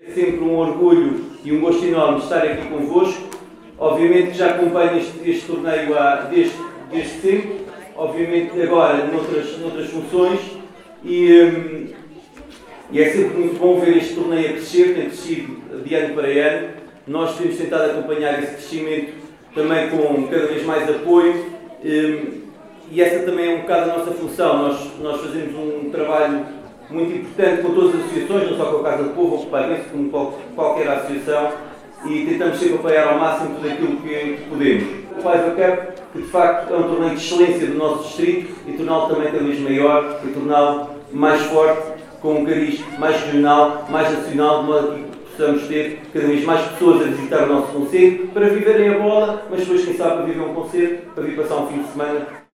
É sempre um orgulho e um gosto enorme estar aqui convosco. Obviamente que já acompanho este torneio desde sempre, obviamente agora noutras funções, e é sempre muito bom ver este torneio a crescer, tem crescido de ano para ano. Nós temos tentado acompanhar esse crescimento também com cada vez mais apoio, e essa também é um bocado a nossa função. Nós fazemos um trabalho muito importante com todas as associações, não só com a Casa do Povo ou com o Paguense, como qualquer associação, e tentamos sempre apoiar ao máximo tudo aquilo que podemos. O Paiva Cup, que de facto é um torneio de excelência do nosso distrito, e torná-lo também cada vez maior, e torná-lo mais forte, com um cariz mais regional, mais nacional, de modo que possamos ter cada vez mais pessoas a visitar o nosso concelho, para viverem a bola, mas depois, quem sabe, para viver um concerto, para vir passar um fim de semana.